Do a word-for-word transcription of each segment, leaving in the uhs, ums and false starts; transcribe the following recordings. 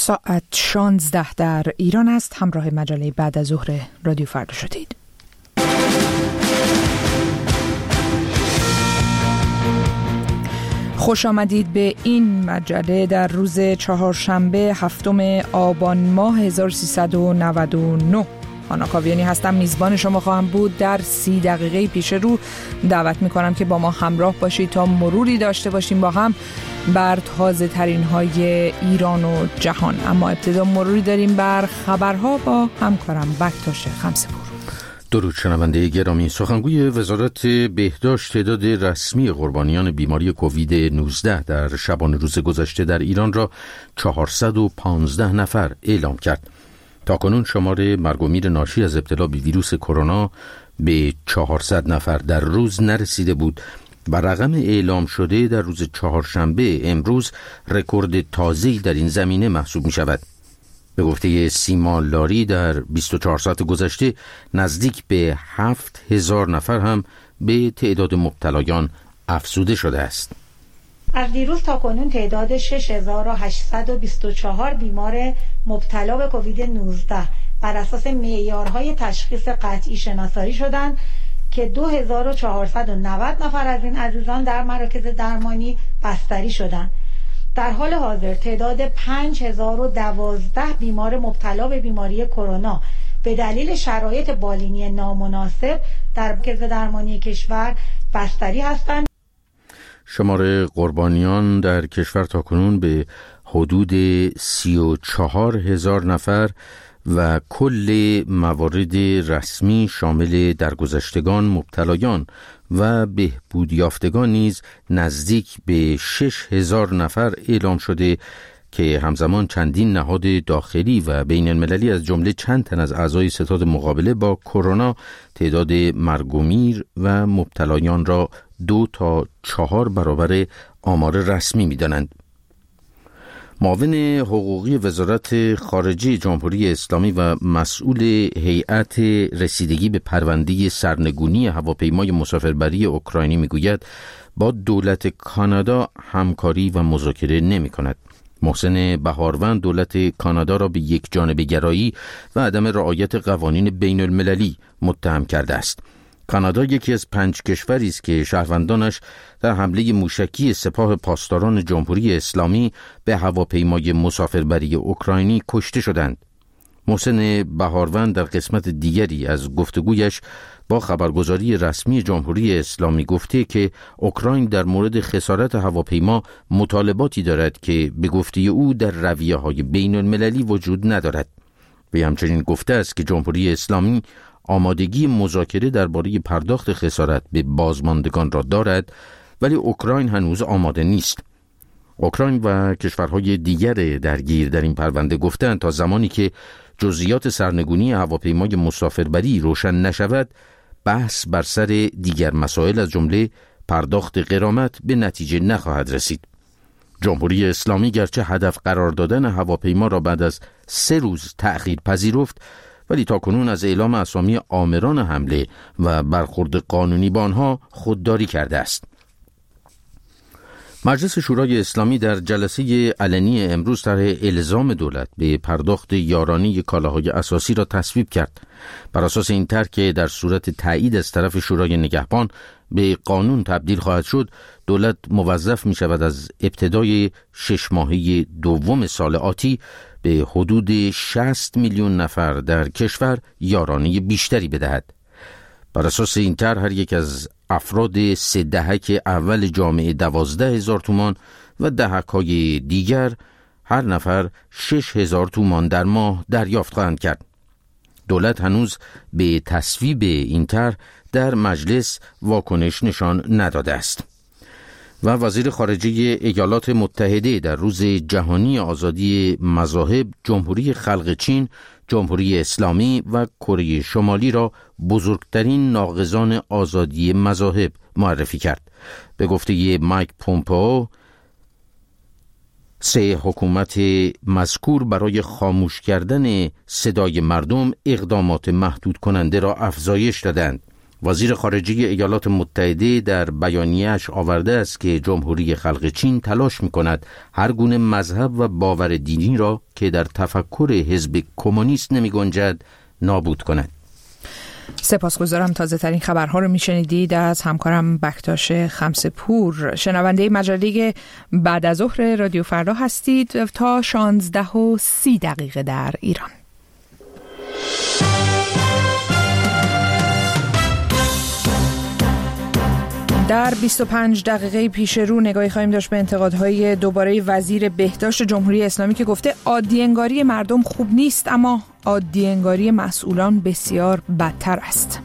ساعت شانزده در ایران است. همراه مجله بعد از ظهر رادیو فردا شدید. خوش آمدید به این مجله در روز چهارشنبه هفتم آبان ماه هزار و سیصد و نود و نه. آنا کاویانی هستم، میزبان شما خواهم بود. در سی دقیقه پیش رو دعوت میکنم که با ما همراه باشید تا مروری داشته باشیم با هم بر تازه ترین های ایران و جهان. اما ابتدا مروری داریم بر خبرها با همکارم بکتاش خمسپور. درود شنونده گرامی. سخنگوی وزارت بهداشت تعداد رسمی قربانیان بیماری کووید نوزده در شبانه روز گذشته در ایران را چهارصد و پانزده نفر اعلام کرد. تاکنون شمار مرگ و میر ناشی از ابتلا به ویروس کرونا به چهارصد نفر در روز نرسیده بود و رقم اعلام شده در روز چهارشنبه امروز رکورد تازه‌ای در این زمینه محسوب می شود. به گفته سیما لاری در بیست و چهار ساعت گذشته نزدیک به هفت هزار نفر هم به تعداد مبتلایان افزوده شده است. از دیروز تا کنون تعداد شش هزار و هشتصد و بیست و چهار بیمار مبتلا به کووید نوزده بر اساس معیارهای تشخیص قطعی شناسایی شدند که دو هزار و چهارصد و نود نفر از این عزیزان در مراکز درمانی بستری شدند. در حال حاضر تعداد پنج هزار و دوازده بیمار مبتلا به بیماری کرونا به دلیل شرایط بالینی نامناسب در مراکز درمانی کشور بستری هستند. شمار قربانیان در کشور تاکنون به حدود سی و چهار هزار نفر و کل موارد رسمی شامل درگذشتگان، مبتلایان و بهبود یافتگان نیز نزدیک به شش هزار نفر اعلام شده که همزمان چندین نهاد داخلی و بین المللی از جمله چند تن از اعضای ستاد مقابله با کرونا تعداد مرگ و میر و مبتلایان را دو تا چهار برابر آمار رسمی می‌دانند. معاون حقوقی وزارت خارجه جمهوری اسلامی و مسئول هیئت رسیدگی به پرونده سرنگونی هواپیمای مسافربری اوکراینی میگوید با دولت کانادا همکاری و مذاکره نمی‌کند. محسن بهاروند دولت کانادا را به یک جانبه گرایی و عدم رعایت قوانین بین المللی متهم کرده است. کانادا یکی از پنج کشوری است که شهروندانش در حمله موشکی سپاه پاسداران جمهوری اسلامی به هواپیمای مسافربری اوکراینی کشته شدند. محسن بهاروند در قسمت دیگری از گفتگویش با خبرگزاری رسمی جمهوری اسلامی گفته که اوکراین در مورد خسارت هواپیما مطالباتی دارد که به گفته او در رویه‌های بین المللی وجود ندارد. و همچنین گفته است که جمهوری اسلامی آمادگی مذاکره درباره پرداخت خسارت به بازماندگان را دارد ولی اوکراین هنوز آماده نیست. اوکراین و کشورهای دیگر درگیر در این پرونده گفتند تا زمانی که جزئیات سرنگونی هواپیمای مسافربری روشن نشود بحث بر سر دیگر مسائل از جمله پرداخت غرامت به نتیجه نخواهد رسید. جمهوری اسلامی گرچه هدف قرار دادن هواپیما را بعد از سه روز تأخیر پذیرفت ولی تاکنون از اعلام اسامی آمران حمله و برخورد قانونی با آنها خودداری کرده است. مجلس شورای اسلامی در جلسه علنی امروز طرح الزام دولت به پرداخت یارانه کالاهای اساسی را تصویب کرد. بر اساس این طرح که در صورت تایید از طرف شورای نگهبان به قانون تبدیل خواهد شد، دولت موظف می شود از ابتدای شش ماهه دوم سال آتی به حدود شصت میلیون نفر در کشور یارانه بیشتری بدهد. بر اساس این طرح هر یک از افراد سه دهک اول جامعه دوازده هزار تومان و دهک‌های دیگر هر نفر شش هزار تومان در ماه دریافت خواهند کرد. دولت هنوز به تصویب این طرح در مجلس واکنش نشان نداده است. و وزیر خارجه ایالات متحده در روز جهانی آزادی مذاهب جمهوری خلق چین، جمهوری اسلامی و کره شمالی را بزرگترین ناقضان آزادی مذاهب معرفی کرد. به گفته مایک پومپئو، سه حکومت مذکور برای خاموش کردن صدای مردم اقدامات محدود کننده را افزایش دادند. وزیر خارجه ایالات متحده در بیانیه‌اش آورده است که جمهوری خلق چین تلاش می‌کند هر گونه مذهب و باور دینی را که در تفکر حزب کمونیست نمی‌گنجد نابود کند. سپاسگزارم. تازه ترین خبرها رو میشنیدید از همکارم بکتاش خمسپور. شنونده مجله بعد از ظهر رادیو فردا هستید تا شانزده و سی دقیقه در ایران. در بیست و پنج دقیقه پیش رو نگاهی خواهیم داشت به انتقادهای دوباره وزیر بهداشت جمهوری اسلامی که گفته عادی انگاری مردم خوب نیست، اما عادی انگاری مسئولان بسیار بدتر است.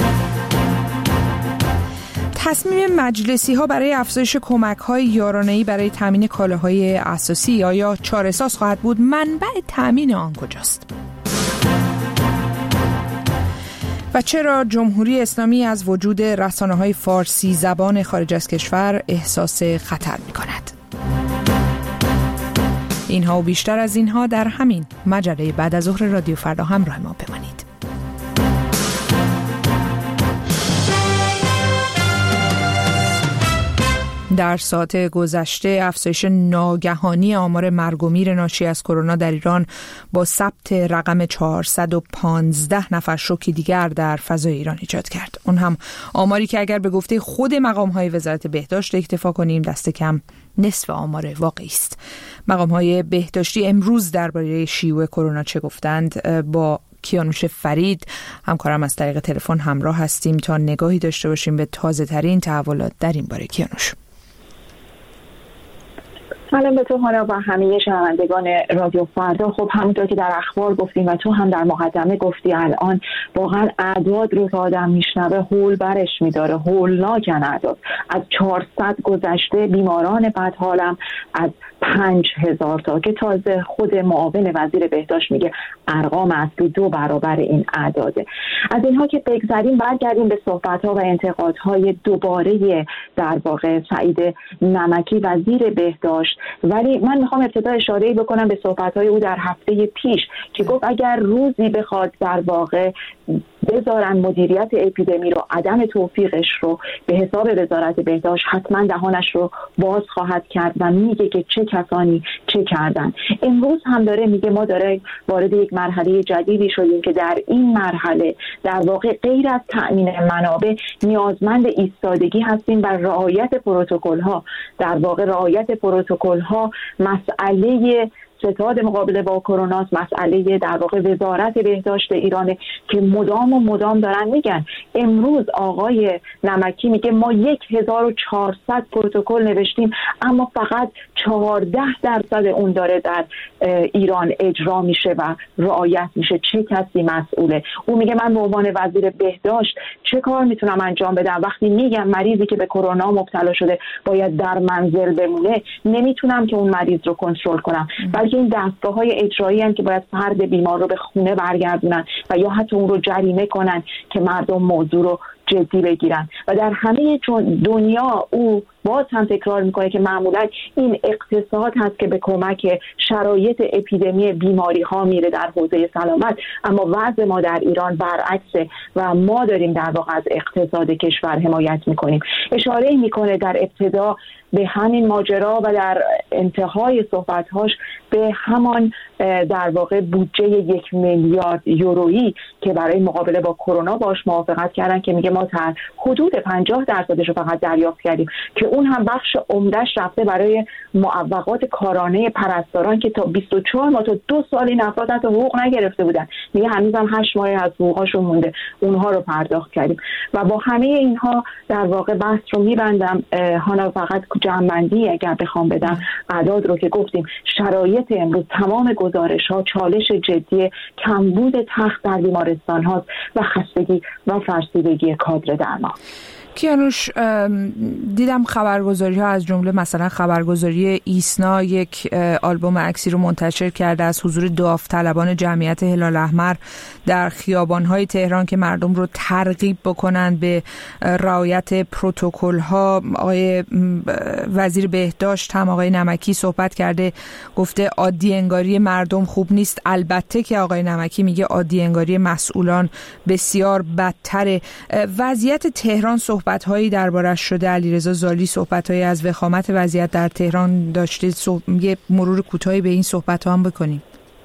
تصمیم مجلسی ها برای افزایش کمک های یارانه‌ای برای تامین کالاهای اساسی آیا چاره‌ساز خواهد بود؟ منبع تامین آن کجاست؟ و چرا جمهوری اسلامی از وجود رسانه‌های فارسی زبان خارج از کشور احساس خطر می‌کند؟ اینها و بیشتر از اینها در همین مجله بعد از ظهر رادیو فردا همراه ما بمانید. در ساعت گذشته افزایش ناگهانی آمار مرگ و میر ناشی از کرونا در ایران با ثبت رقم چهارصد و پانزده نفر شوکی دیگر در فضای ایران ایجاد کرد. اون هم آماری که اگر به گفته خود مقام‌های وزارت بهداشت اکتفا کنیم دست کم نصف آمار واقعی است. مقام‌های بهداشتی امروز درباره شیوع کرونا چه گفتند؟ با کیانوش فرید همکارم از طریق تلفن همراه هستیم تا نگاهی داشته باشیم به تازه ترین تحولات در این باره. کیانوش، سلام به تو هانا و همه شنوندگان رادیو فردا. خب همونطور که در اخبار گفتیم و تو هم در مقدمه گفتی، الان واقعا اعداد رو که آدم میشنوه هول برش میداره، هولناکن اعداد. از چهارصد گذشته بیماران بدحالم از پنج هزار تا که تازه خود معاون وزیر بهداشت میگه ارقام اصلی دو برابر این اعداده. از اینها که بگذریم برگردیم به صحبت‌ها و انتقادهای دوباره در واقع سعید نمکی وزیر بهداشت. ولی من میخوام ابتدا اشاره‌ای بکنم به صحبت‌های او در هفته پیش که گفت اگر روزی بخواد در واقع بذارن مدیریت اپیدمی رو، عدم توفیقش رو به حساب وزارت بهداشت، حتما دهانش رو باز خواهد کرد و میگه که چه کسانی چه کردن. امروز هم داره میگه ما داره وارد یک مرحله جدیدی شدیم که در این مرحله در واقع غیر از تأمین منابع نیازمند ایستادگی هستیم و رعایت پروتکل‌ها. در واقع رعایت پروتکل‌ها مسئله ستاد مقابله با کرونا، مسئله در واقع وزارت بهداشت ایران که مدام و مدام دارن میگن. امروز آقای نمکی میگه ما هزار و چهارصد پروتکل نوشتیم اما فقط چهارده درصد اون داره در ایران اجرا میشه و رعایت میشه. چه کسی مسئوله؟ اون میگه من به عنوان وزیر بهداشت چه کار میتونم انجام بدم وقتی میگم مریضی که به کرونا مبتلا شده باید در منزل بمونه؟ نمیتونم که اون مریض رو کنترل کنم، بلکه این دستگاه‌های اجرایی هستند که باید فرد بیمار رو به خونه برگردونن و یا حتی اون رو جریمه کنن که مردم موضوع رو جدی بگیرن. و در همه دنیا او باز هم تکرار میکنه که معمولا این اقتصاد هست که به کمک شرایط اپیدمی بیماری ها میره در حوزه سلامت، اما وضع ما در ایران برعکسه و ما داریم در واقع از اقتصاد کشور حمایت میکنیم. اشاره میکنه در ابتدا به همین ماجرا و در انتهای صحبت‌هاش به همان در واقع بودجه یک میلیارد یورویی که برای مقابله با کرونا باش موافقت کردن که میگه ما تا حدود پنجاه درصدش رو فقط دریافت کردیم که اون هم بخش عمده‌اش رفته برای معوقات کارانه پرستاران که تا بیست و چهار ماه تا دو سال این افراد حتی حقوق نگرفته بودن. میگه هنوزم هشت ماه از حقوقاشون مونده، اونها رو پرداخت کردیم. و با همه اینها در واقع بحث رو میبندم هانا، فقط جمع‌بندی اگر بخوام بدم اعداد رو که گفتیم. شرایط امروز تمام گزارش‌ها چالش جدی کمبود تخت در بیمارستان‌هاست و خستگی و فرسودگی کادر درمان. کیانوش، دیدم خبرگزاری ها از جمله مثلا خبرگزاری ایسنا یک آلبوم عکسی رو منتشر کرده از حضور داوطلبان جمعیت هلال احمر در خیابان‌های تهران که مردم رو ترغیب بکنن به رعایت پروتکل ها. آقای وزیر بهداشت هم آقای نمکی صحبت کرده، گفته عادی انگاری مردم خوب نیست. البته که آقای نمکی میگه عادی انگاری مسئولان بسیار بدتره. وضعیت تهران صحبت‌هایی دربارش شده. علیرضا زالی صحبت‌هایی از وخامت وضعیت در تهران داشته. یه مرور کوتاهی به این صحبت‌ها هم بکنیم.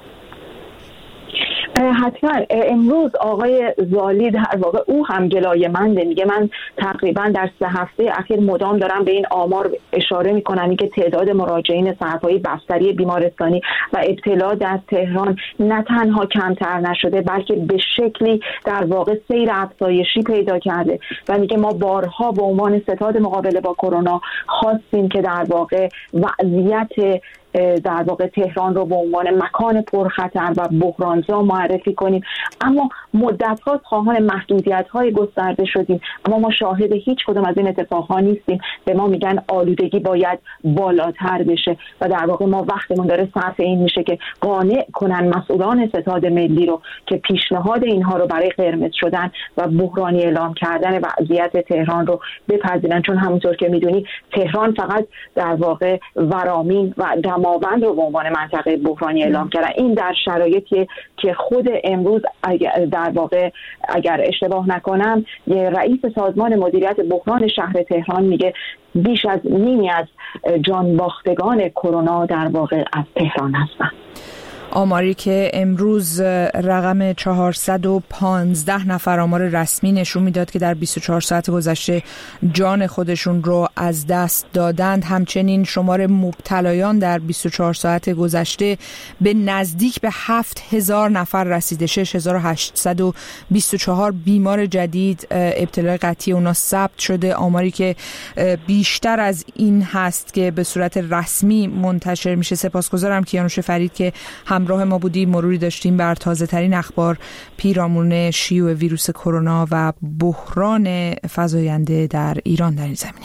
حتما. امروز آقای زالی در واقع او هم گلایه‌منده، میگه من تقریبا در سه هفته اخیر مدام دارم به این آمار اشاره میکنم که تعداد مراجعین صف‌های بستری بیمارستانی و ابتلا در تهران نه تنها کمتر نشده بلکه به شکلی در واقع سیر افزایشی پیدا کرده و میگه ما بارها به عنوان ستاد مقابله با کرونا خواستیم که در واقع وضعیت در واقع تهران رو به عنوان مکان پرخطر و بحرانزا معرفی کنیم، اما مدت‌ها خواهان محدودیت‌های گسترده شدیم، اما ما شاهد هیچ کدوم از این اتفاق‌ها نیستیم. به ما میگن آلودگی باید بالاتر بشه و در واقع ما وقتمون داره صرف این میشه که قانع کنن مسئولان ستاد ملی رو که پیشنهاد اینها رو برای قرمز شدن و بحرانی اعلام کردن وضعیت تهران رو بپذیرن، چون همونطور که میدونی تهران فقط در واقع ورامین و دماوند رو به عنوان منطقه بحرانی اعلام کردن. این در شرایطی که خود امروز در واقع اگر اشتباه نکنم رئیس سازمان مدیریت بحران شهر تهران میگه بیش از نیمی از جانباختگان کرونا در واقع از تهران هستند. آماری که امروز رقم چهارصد و پانزده نفر آمار رسمی نشون میداد که در بیست و چهار ساعت گذشته جان خودشون رو از دست دادند. همچنین شمار مبتلایان در بیست و چهار ساعت گذشته به نزدیک به هفت هزار نفر رسیده. شش هزار و هشتصد و بیست و چهار بیمار جدید ابتلای قطعی اونا ثبت شده. آماری که بیشتر از این هست که به صورت رسمی منتشر میشه. سپاسگزارم کیانوش فرید که همراه ما بودی، مروری داشتیم بر تازه ترین اخبار پیرامون شیوع ویروس کرونا و بحران فزاینده در ایران در این زمینه.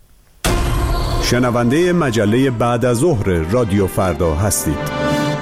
شنونده مجله بعد از ظهر رادیو فردا هستید.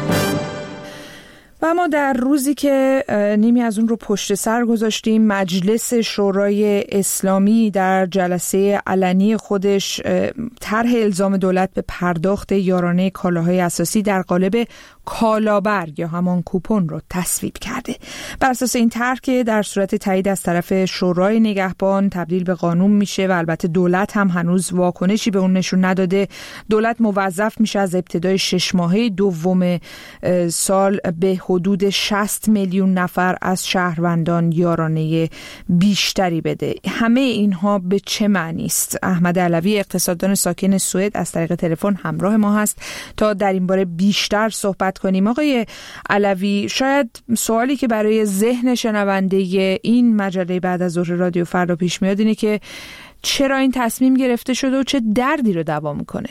و ما در روزی که نیمی از اون رو پشت سر گذاشتیم، مجلس شورای اسلامی در جلسه علنی خودش طرح الزام دولت به پرداخت یارانه کالاهای اساسی در قالب کالابرگ یا همان کوپن رو تصویب کرده. بر اساس این طرح که در صورت تایید از طرف شورای نگهبان تبدیل به قانون میشه و البته دولت هم هنوز واکنشی به اون نشون نداده، دولت موظف میشه از ابتدای شش ماهه دوم سال به حدود شصت میلیون نفر از شهروندان یارانه بیشتری بده. همه اینها به چه معنی است؟ احمد علوی اقتصاددان ساکن سوئد از طریق تلفن همراه ما هست تا در این باره بیشتر صحبت کنیم. آقای علوی، شاید سوالی که برای ذهن شنونده این مجله بعد از ظهر رادیو فردا پیش میاد اینه که چرا این تصمیم گرفته شده و چه دردی رو دوا میکنه؟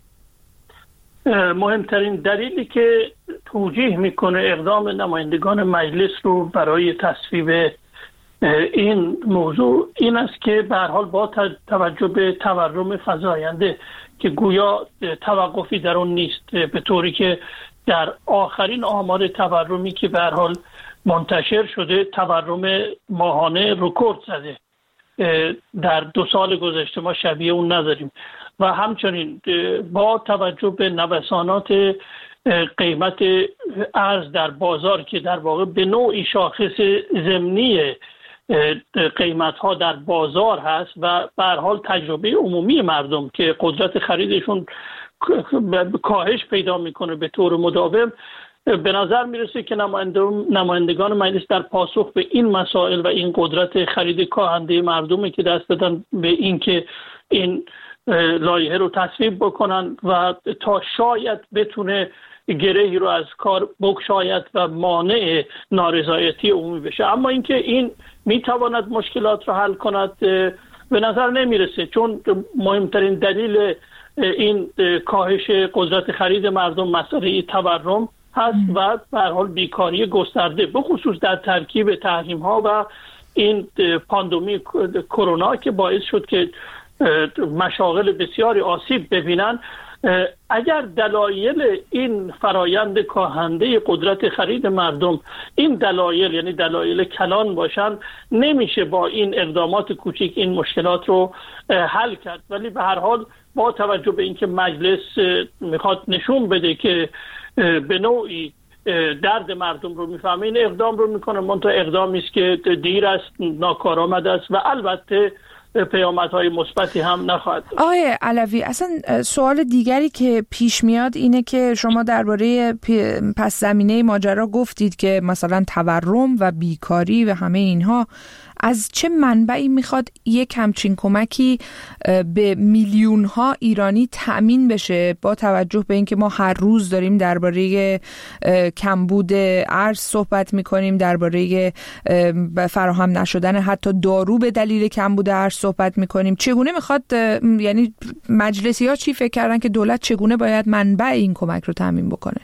مهمترین دلیلی که توجیه میکنه اقدام نمایندگان مجلس رو برای تصویب این موضوع این است که به هر حال با توجه به تورم فزاینده که گویا توقفی در اون نیست، به طوری که در آخرین آمار تورمی که به هر حال منتشر شده تورم ماهانه رکورد زده. در دو سال گذشته ما شبیه اون نداریم و همچنین با توجه به نوسانات قیمت ارز در بازار که در واقع به نوعی شاخص ضمنی قیمت ها در بازار هست و به هر حال تجربه عمومی مردم که قدرت خریدشون کاهش پیدا میکنه به طور مداوم، به نظر میرسه که نمایندگان مجلس در پاسخ به این مسائل و این قدرت خرید کاهنده مردمی که دست دادن به این که این لایحه رو تصویب بکنن و تا شاید بتونه گرهی رو از کار بگشاید و مانع نارضایتی عمومی بشه. اما اینکه این میتواند مشکلات رو حل کند به نظر نمیرسه، چون مهمترین دلیل این کاهش قدرت خرید مردم مسئله تورم هست و به هر حال بیکاری گسترده، به خصوص در ترکیب تحریم ها و این پاندمی کرونا که باعث شد که مشاغل بسیاری آسیب ببینن، اگر دلایل این فرایند کاهنده قدرت خرید مردم این دلایل یعنی دلایل کلان باشن، نمیشه با این اقدامات کوچیک این مشکلات رو حل کرد. ولی به هر حال با توجه به اینکه مجلس میخواد نشون بده که به نوعی درد مردم رو میفهمه، این اقدام رو میکنه، منتها اقدامی است که دیر است، ناکارآمد است و البته پیامدهای مثبتی هم نخواهد داشت. آقای علوی، اصلا سوال دیگری که پیش میاد اینه که شما درباره پس زمینه ماجرا گفتید که مثلا تورم و بیکاری و همه اینها از چه منبعی میخواد یک همچین کمکی به میلیون ها ایرانی تأمین بشه، با توجه به اینکه ما هر روز داریم درباره کمبود ارز صحبت میکنیم، درباره فراهم نشدن حتی دارو به دلیل کمبود ارز صحبت میکنیم. چگونه میخواد، یعنی مجلسی ها چی فکر کردن که دولت چگونه باید منبع این کمک رو تأمین بکنه؟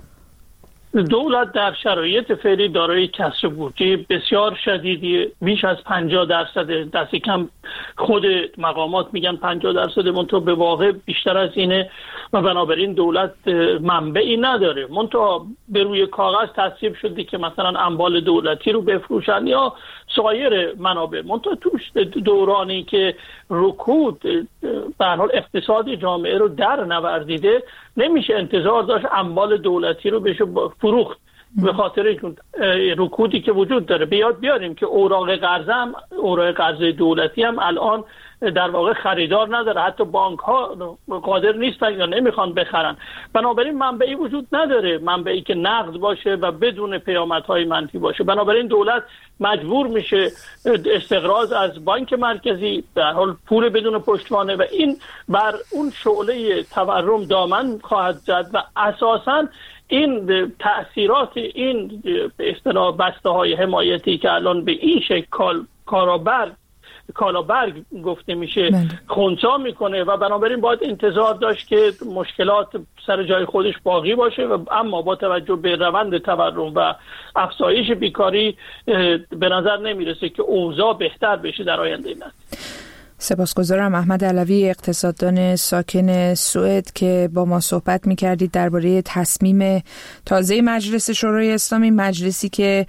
دولت در شرایط فعلی دارای کسر بودجه بسیار شدیدی، بیش از پنجاه درصد، دست کم خود مقامات میگن پنجاه درصد، منتها به واقع بیشتر از اینه و بنابراین دولت منبعی نداره. منتها به روی کاغذ تصویب شده که مثلا اموال دولتی رو بفروشن یا سایر منابع، منتها توش دورانی که رکود به هر حال اقتصاد جامعه رو در نوردیده، نمیشه انتظار داشت اموال دولتی رو بشه فروخت به خاطر رکودی که وجود داره. بیاد بیاریم که اوراق قرض هم اوراق قرض دولتی هم الان در واقع خریدار نداره، حتی بانک ها قادر نیستن یا نمیخوان بخرن. بنابراین منبعی وجود نداره، منبعی که نقد باشه و بدون پیامدهای منفی باشه. بنابراین دولت مجبور میشه استقراض از بانک مرکزی، در حال پول بدون پشتوانه، و این بر اون شعله تورم دامن خواهد زد و اساساً این تأثیرات این به اصطلاح بسته های حمایتی که الان به این شکل کارآبر کالابرگ گفته میشه خنثی میکنه و بنابراین باید انتظار داشت که مشکلات سر جای خودش باقی باشه و اما با توجه به روند تورم و افزایش بیکاری به نظر نمیرسه که اوضاع بهتر بشه در آینده نزدیک. سپاسگزارم. احمد علوی، اقتصاددان ساکن سوئد، که با ما صحبت می‌کردید درباره تصمیم تازه مجلس شورای اسلامی، مجلسی که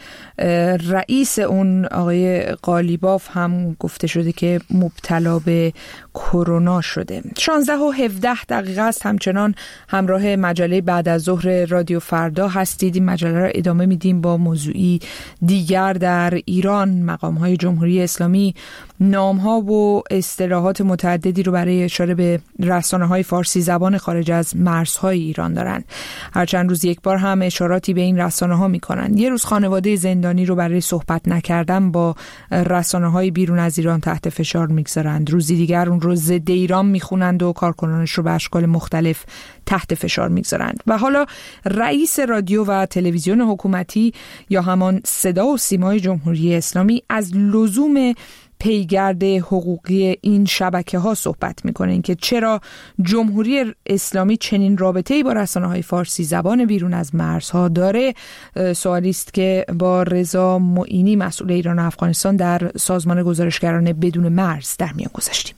رئیس اون آقای قالیباف هم گفته شده که مبتلا به کرونا شده. شانزده و هفده دقیقه است. همچنان همراه مجله بعد از ظهر رادیو فردا هستید. این مجله را ادامه میدیم با موضوعی دیگر در ایران. مقام‌های جمهوری اسلامی نام‌ها و اصطلاحات متعددی رو برای اشاره به رسانه‌های فارسی زبان خارج از مرزهای ایران دارن. هر چند روز یک بار هم اشاراتی به این رسانه‌ها می‌کنن. یه روز خانواده زندانی رو برای صحبت نکردن با رسانه‌های بیرون از ایران تحت فشار می‌گذارند. روزی دیگر اون رو ضد ایران می‌خونند و کارکنانش رو به اشکال مختلف تحت فشار می‌گذارند. و حالا رئیس رادیو و تلویزیون حکومتی یا همان صدا و سیمای جمهوری اسلامی از لزوم پیگرد حقوقی این شبکه ها صحبت میکنه، این که چرا جمهوری اسلامی چنین رابطه‌ای با رسانه‌های فارسی زبان بیرون از مرزها داره. سوالی است که با رضا معینی، مسئول ایران و افغانستان در سازمان گزارشگران بدون مرز، در میان گذاشتیم.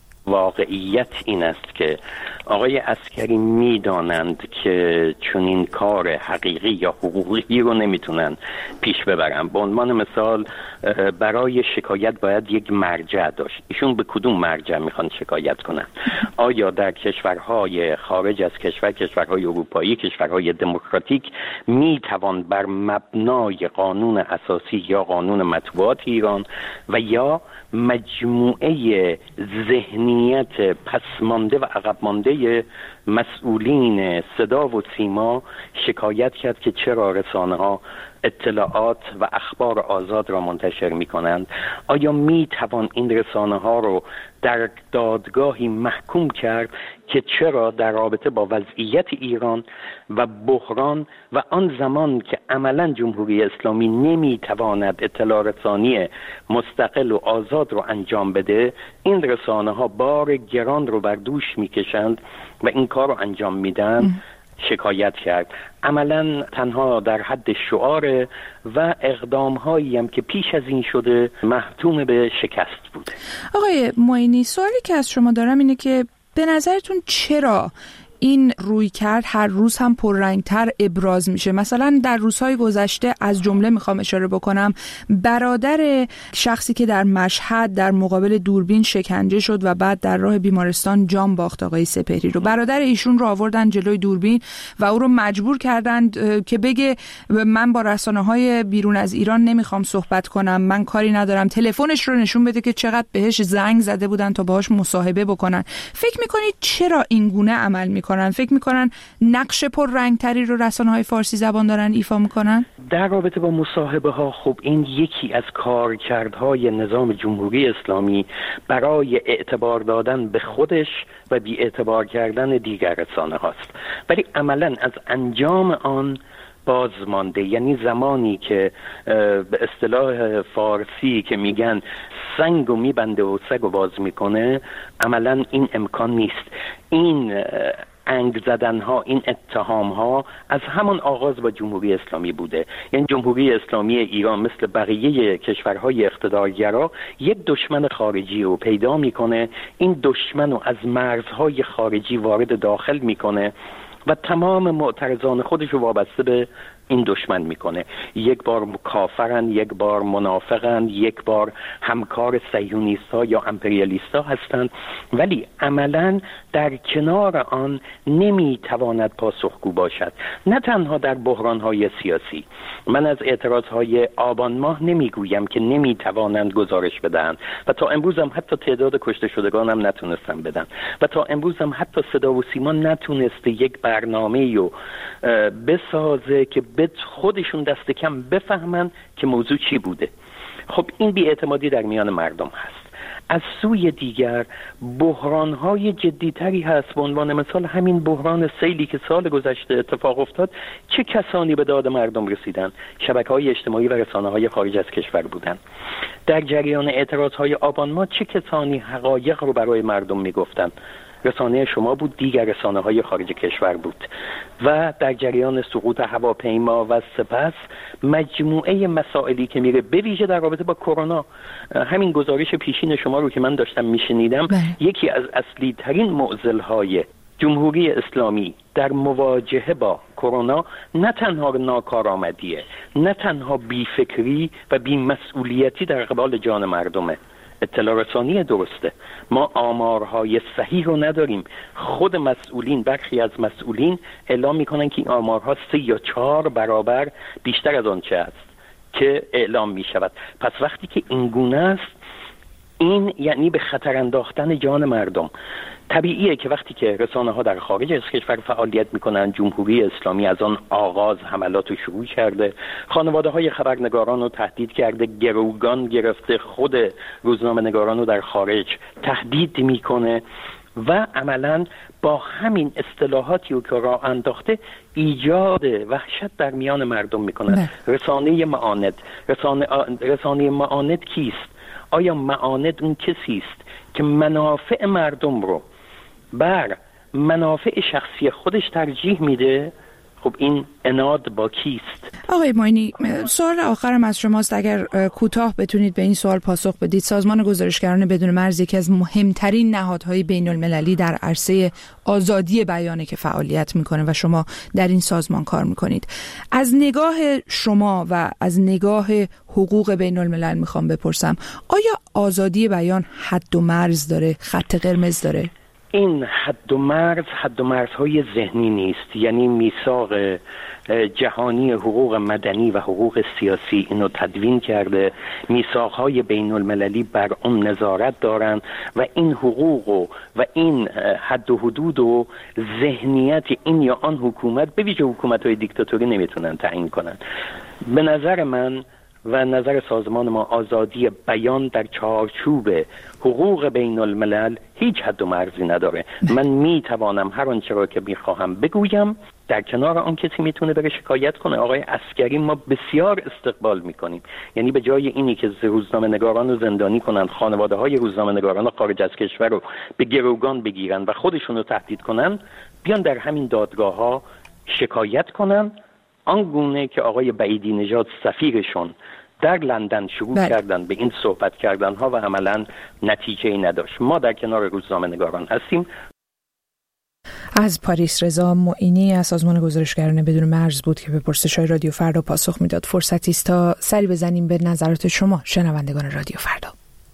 واقعیت این است که آقای عسکری میدانند که چون این کار حقیقی یا حقوقی رو نمیتونن پیش ببرن. به عنوان مثال برای شکایت باید یک مرجع داشت. ایشون به کدوم مرجع میخوان شکایت کنن؟ آیا در کشورهای خارج از کشور، کشورهای اروپایی، کشورهای دموکراتیک میتوان بر مبنای قانون اساسی یا قانون مطبوعات ایران و یا مجموعه ذهنیت پسمانده و عقب مانده مسئولین صدا و سیما شکایت کرد که چرا رسانه ها اطلاعات و اخبار آزاد را منتشر می کنند؟ آیا می توان این رسانه ها رو در دادگاهی محکوم کرد که چرا در رابطه با وضعیت ایران و بحران و آن زمان که عملا جمهوری اسلامی نمی تواند اطلاع رسانی مستقل و آزاد رو انجام بده، این رسانه ها بار گران رو بر دوش می کشند و این کار رو انجام میدن؟ شکایت کرد. عملا تنها در حد شعار و اقدام هایی هم که پیش از این شده محتوم به شکست بود. آقای معینی، سوالی که از شما دارم اینه که به نظرتون چرا این روی کرد هر روز هم پررنگتر ابراز میشه؟ مثلا در روزهای گذشته از جمله میخوام اشاره بکنم برادر شخصی که در مشهد در مقابل دوربین شکنجه شد و بعد در راه بیمارستان جان باخت، آقای سپهری رو، برادر ایشون رو آوردن جلوی دوربین و او رو مجبور کردند که بگه من با رسانه‌های بیرون از ایران نمیخوام صحبت کنم، من کاری ندارم، تلفنش رو نشون بده که چقدر بهش زنگ زده بودن تا باهاش مصاحبه بکنن. فکر میکنید چرا این گونه عمل میکنن؟ فکر میکنن نقش پررنگتری رو رسانه‌های فارسی زبان دارن ایفا میکنن؟ در رابطه با مصاحبه ها، خب این یکی از کارکردهای نظام جمهوری اسلامی برای اعتبار دادن به خودش و بی اعتبار کردن دیگر رسانه هاست، ولی عملاً از انجام آن بازمانده. یعنی زمانی که به اصطلاح فارسی که میگن سنگو میبنده و سگو باز میکنه، عملاً این امکان نیست. این انگ زدن ها، این اتهام ها از همون آغاز با جمهوری اسلامی بوده. یعنی جمهوری اسلامی ایران مثل بقیه کشورهای اقتدارگرا یک دشمن خارجی رو پیدا میکنه، این دشمن رو از مرزهای خارجی وارد داخل میکنه و تمام معترضان خودش رو وابسته به این دشمن میکنه. یک بار کافرن، یک بار منافقن، یک بار همکار صهیونیست ها یا امپریالیست ها هستند، ولی عملا در کنار آن نمیتواند پاسخگو باشد. نه تنها در بحران های سیاسی. من از اعتراض های آبان ماه نمیگویم که نمیتوانند گزارش بدن و تا امروز هم حتی تعداد کشته شدگان هم نتونستن بدن و تا امروز هم حتی صدا و سیما نتونسته یک برنامه رو بسازه که به خودشون دست کم بفهمن که موضوع چی بوده. خب این بی‌اعتمادی در میان مردم هست. از سوی دیگر بحران‌های جدی‌تری هست. به عنوان مثال همین بحران سیلی که سال گذشته اتفاق افتاد، چه کسانی به داد مردم رسیدن؟ شبکه‌های اجتماعی و رسانه‌های خارج از کشور بودن. در جریان اعتراض‌های آبان ماه چه کسانی حقایق رو برای مردم میگفتن؟ رسانه شما بود، دیگر رسانه‌های خارج کشور بود. و در جریان سقوط هواپیما و سپس مجموعه مسائلی که میره به ویژه در رابطه با کرونا، همین گزارش پیشین شما رو که من داشتم میشنیدم، یکی از اصلی ترین معضل‌های جمهوری اسلامی در مواجهه با کرونا نه تنها ناکارآمدیه، نه تنها بیفکری و بی‌مسئولیتی در قبال جان مردمه. اطلاع رسانی درسته، ما آمارهای صحیح رو نداریم. خود مسئولین، برخی از مسئولین اعلام میکنن که این آمارها سه یا چهار برابر بیشتر از آن چه است که اعلام میشود. پس وقتی که این گونه است، این یعنی به خطر انداختن جان مردم. طبیعیه که وقتی که رسانه ها در خارج از کشور فعالیت میکنن، جمهوری اسلامی از آن آغاز حملات رو شروع کرده، خانواده های خبرنگاران رو تهدید کرده، گروگان گرفته، خود روزنامه نگاران رو در خارج تهدید میکنه و عملاً با همین اصطلاحاتی که راه انداخته ایجاد وحشت در میان مردم میکنه. رسانه معاند، رسانه, رسانه معاند کیست؟ آیا معاند اون کسی است که منافع مردم رو بر منافع شخصی خودش ترجیح میده؟ خب این عناد با کیست؟ آقای معینی، سوال آخرم از شماست. اگر کوتاه بتونید به این سوال پاسخ بدید. سازمان گزارشگران بدون مرز یکی از مهمترین نهادهای بین المللی در عرصه آزادی بیانه که فعالیت میکنه و شما در این سازمان کار میکنید. از نگاه شما و از نگاه حقوق بین الملل میخوام بپرسم، آیا آزادی بیان حد و مرز داره، خط قرمز داره؟ این حد و مرز حد و مرزهای ذهنی نیست. یعنی میثاق جهانی حقوق مدنی و حقوق سیاسی اینو تدوین کرده، میثاقهای بین المللی بر اون نظارت دارن و این حقوق و, و این حد و حدود و ذهنیت این یا آن حکومت، به ویژه حکومت‌های دیکتاتوری، نمیتونن تعیین کنن. به نظر من و نظر سازمان ما، آزادی بیان در چارچوب حقوق بین الملل هیچ حد و مرزی نداره. من میتوانم هر آنچه را که میخواهم بگویم، در کنار آن کسی میتونه بره شکایت کنه. آقای عسکری ما بسیار استقبال میکنیم. یعنی به جای اینی که روزنامه نگاران رو زندانی کنن، خانواده های روزنامه نگاران خارج از کشور رو به گروگان بگیرن و خودشون رو تهدید کنن، بیان در همین دادگاه ها شکایت کنن، آنگونه که آقای بعیدی نژاد سفیرشون در لندن شروع بله. کردن به این صحبت کردن ها و عملا نتیجه ای نداشت. ما در کنار روزنامه‌نگاران هستیم. از پاریس رضا معینی از سازمان گزارشگران بدون مرز بود که به پرسش‌های رادیو فردا پاسخ میداد. فرصتی است تا سری بزنیم به نظرات شما شنوندگان رادیو فردا.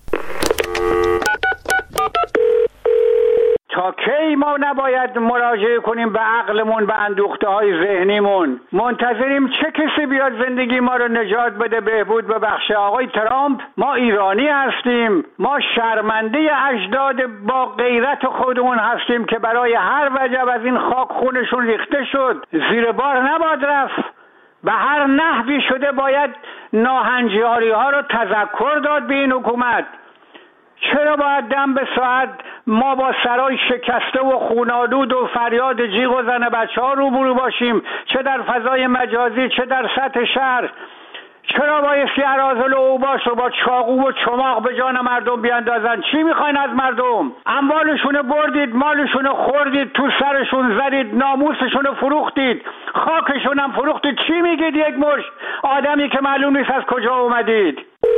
تا کی ما نباید مراجعه کنیم به عقلمون، به اندوخته‌های ذهنیمون؟ منتظریم چه کسی بیاد زندگی ما رو نجات بده، بهبود ببخشه؟ آقای ترامپ؟ ما ایرانی هستیم، ما شرمنده اجداد با غیرت خودمون هستیم که برای هر وجب از این خاک خونشون ریخته شد زیر بار نباید رفت. به هر نحوی شده باید ناهنجاری ها رو تذکر داد به این حکومت. چرا باید دم به ساعت ما با سرای شکسته و خونالود و فریاد جیغ و زن بچه ها روبرو باشیم، چه در فضای مجازی چه در سطح شهر؟ چرا بایستی اراذل و اوباش رو با چاقو و چماق به جان مردم بیاندازن؟ چی میخواین از مردم؟ اموالشون بردید، مالشون خوردید، تو سرشون زدید، ناموسشون فروختید، خاکشون هم فروختید. چی میگید یک مش آدمی که معلوم نیست از کجا اومدید؟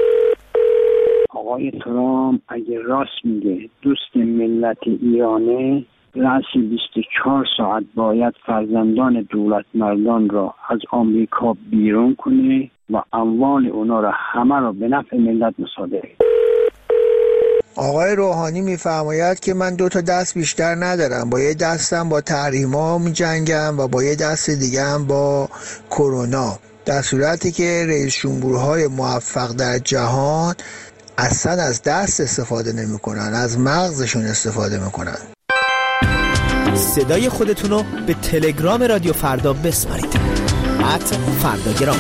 آقای ترامپ اگه راست میگه دوست ملت ایرانه، رأس بیست و چهار ساعت باید فرزندان دولت مردان را از آمریکا بیرون کنه و اموال اونا را همه را به نفع ملت مصادره. آقای روحانی میفرماید که من دو تا دست بیشتر ندارم، با یه دستم با تحریما میجنگم و با یه دست دیگه هم با کرونا، در صورتی که رئیس جمهورهای موفق در جهان اصلا از دست استفاده نمی کنن، از مغزشون استفاده میکنن. صدای خودتون رو به تلگرام رادیو فردا بسپارید. ات فرداگرام.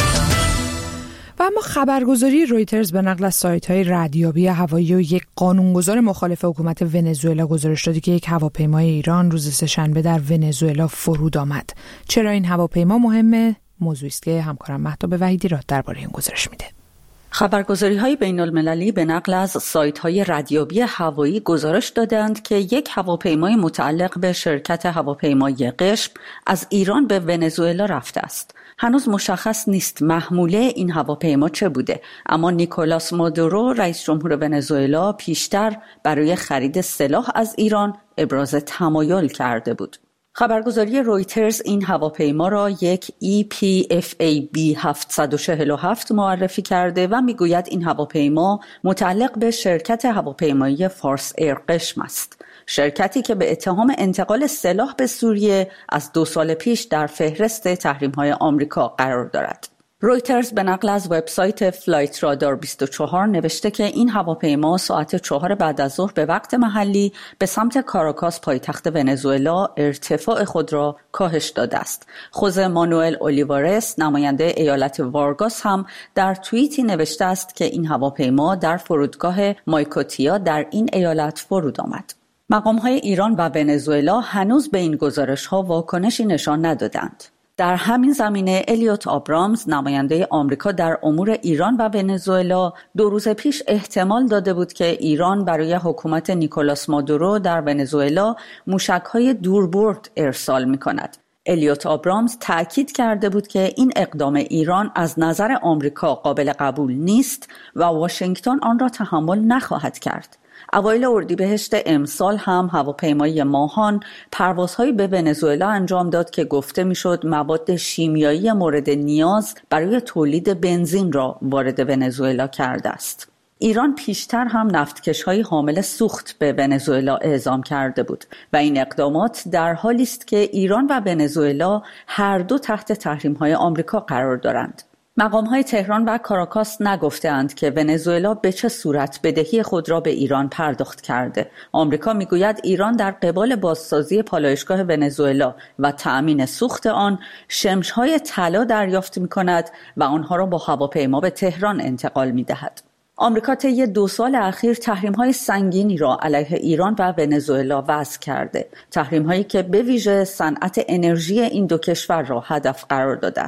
و اما خبرگزاری رویترز به نقل از سایت‌های ردیابی هوایی و یک قانونگذار مخالف حکومت ونزوئلا گزارش داد که یک هواپیمای ایران روز سه‌شنبه در ونزوئلا فرود آمد. چرا این هواپیما مهمه؟ موضوعی است که همکارم مهتاب وحیدی را درباره این گزارش میده. خبرگزاری‌های بین‌المللی به نقل از سایت‌های ردیابی هوایی گزارش دادند که یک هواپیمای متعلق به شرکت هواپیمایی قشم از ایران به ونزوئلا رفته است. هنوز مشخص نیست محموله این هواپیما چه بوده، اما نیکولاس مادورو رئیس جمهور ونزوئلا پیشتر برای خرید سلاح از ایران ابراز تمایل کرده بود. خبرگزاری رویترز این هواپیما را یک ای پی اف ای بی هفتصد و چهل و هفت معرفی کرده و میگوید این هواپیما متعلق به شرکت هواپیمایی فارس ایر قشم است. شرکتی که به اتهام انتقال سلاح به سوریه از دو سال پیش در فهرست تحریم‌های آمریکا قرار دارد. رویترز به نقل از وبسایت فلایت رادار بیست و چهار نوشته که این هواپیما ساعت چهار بعد از ظهر به وقت محلی به سمت کاراکاس پایتخت ونزوئلا ارتفاع خود را کاهش داده است. خوزه مانوئل اولیوارس نماینده ایالت وارگاس هم در توییتی نوشته است که این هواپیما در فرودگاه مایکوتیا در این ایالت فرود آمد. مقام‌های ایران و ونزوئلا هنوز به این گزارش‌ها واکنشی نشان ندادند. در همین زمینه الیوت آبرامز نماینده آمریکا در امور ایران و ونزوئلا دو روز پیش احتمال داده بود که ایران برای حکومت نیکولاس مادورو در ونزوئلا موشک‌های دوربرد ارسال می‌کند. الیوت آبرامز تأکید کرده بود که این اقدام ایران از نظر آمریکا قابل قبول نیست و واشنگتن آن را تحمل نخواهد کرد. اوایل اردیبهشت امسال هم هواپیمای ماهان پروازهایی به ونزوئلا انجام داد که گفته میشد مواد شیمیایی مورد نیاز برای تولید بنزین را وارد ونزوئلا کرده است. ایران پیشتر هم نفتکش‌های حامل سوخت به ونزوئلا اعزام کرده بود و این اقدامات در حالی است که ایران و ونزوئلا هر دو تحت تحریم‌های آمریکا قرار دارند. مقام‌های تهران و کاراکاس نگفته‌اند که ونزوئلا به چه صورت بدهی خود را به ایران پرداخت کرده. آمریکا میگوید ایران در قبال بازسازی پالایشگاه ونزوئلا و تأمین سوخت آن شمش‌های طلا دریافت می‌کند و آنها را با هواپیما به تهران انتقال می‌دهد. آمریکا طی دو سال اخیر تحریم‌های سنگینی را علیه ایران و ونزوئلا وضع کرده. تحریم‌هایی که به ویژه صنعت انرژی این دو کشور را هدف قرار داده است.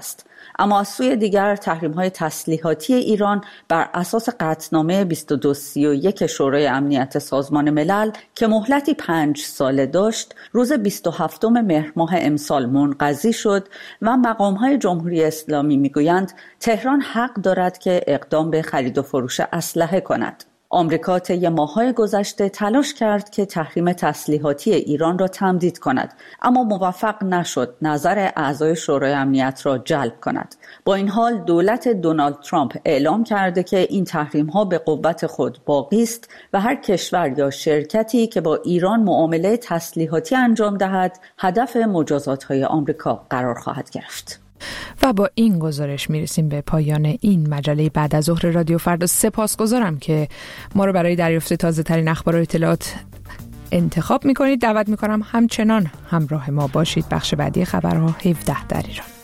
اما از سوی دیگر تحریم‌های تسلیحاتی ایران بر اساس قطعنامه بیست و دو سی و یک شورای امنیت سازمان ملل که مهلتی پنج ساله داشت، روز بیست و هفتم مهر ماه امسال منقضی شد و مقام‌های جمهوری اسلامی میگویند تهران حق دارد که اقدام به خرید و فروش اسلحه کند. آمریکا طی ماه‌های گذشته تلاش کرد که تحریم تسلیحاتی ایران را تمدید کند، اما موفق نشد نظر اعضای شورای امنیت را جلب کند. با این حال دولت دونالد ترامپ اعلام کرده که این تحریم‌ها به قوت خود باقی است و هر کشور یا شرکتی که با ایران معامله تسلیحاتی انجام دهد، هدف مجازات‌های آمریکا قرار خواهد گرفت. و با این گزارش میرسیم به پایان این مجله بعد از ظهر رادیو فردا. سپاسگزارم که ما رو برای دریافت تازه ترین اخبار و اطلاعات انتخاب میکنید. دعوت میکنم همچنان همراه ما باشید. بخش بعدی خبرها هفده در ایران.